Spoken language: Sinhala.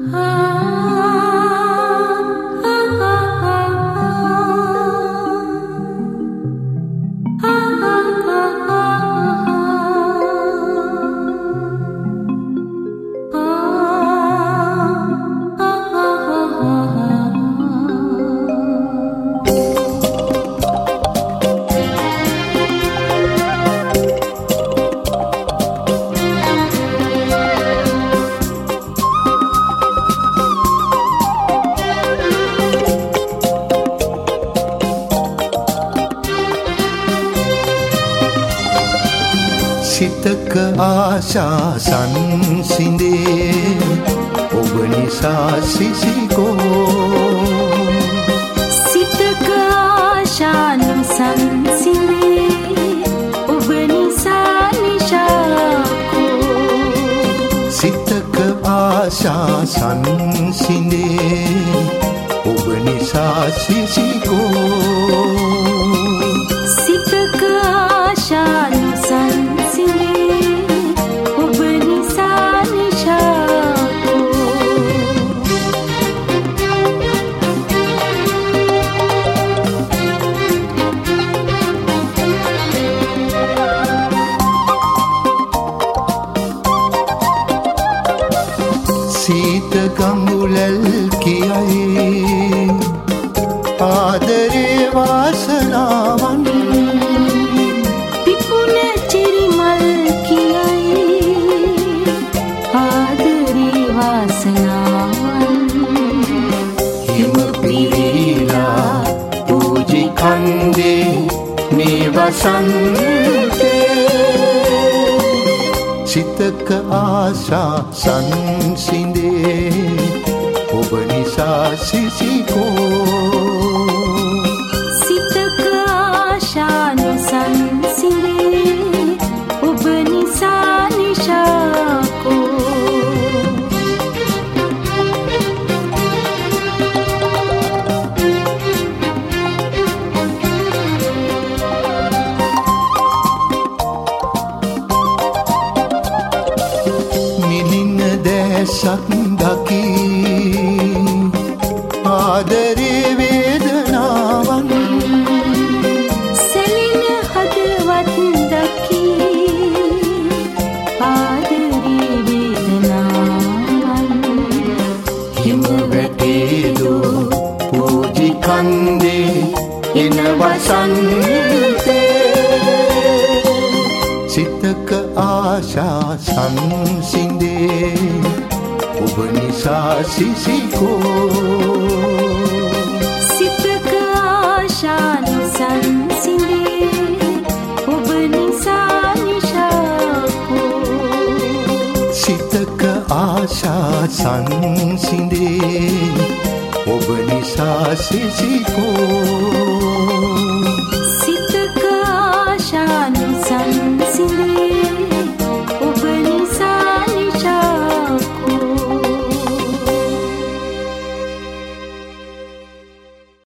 සිතක ආශා සංසිඳේ ඔබ නිසා සිසිකෝ සිතක ආශා සංසිඳේ ඔබ නිසා නිශාකෝ සිතක ආශා සංසිඳේ ඔබ නිසා සිසිකෝ සිතක ආශා සීත ගඟුලල් කියයි ආදරේ වාසනාවන් පිපුන චිරිමල් කියයි ආදරේ වාසනාවන් හිම පිරීලා පූජි කන්දේ මේ වසන්තේ සිතක ආශා සංසිඳේ ඔබ නිසා සිසිකෝ සිතක ආශා සංසිඳේ ඔබ නිසා නිශාකෝ සක් දකි ආදරේ වේදනාවන් සෙලින හදවත් දකි ආදරේ වේදනාවන් හිම වැටේදෝ පූජි කන්දේ එන වසන්තේ සිතක ආශා සංසිඳේ ඔබ නිසා සිසිකෝ සිතක ආශා සංසිඳේ ඔබ නිසා නිශාකෝ සිතක ආශා සංසිඳේ ඔබ නිසා සිසිකෝ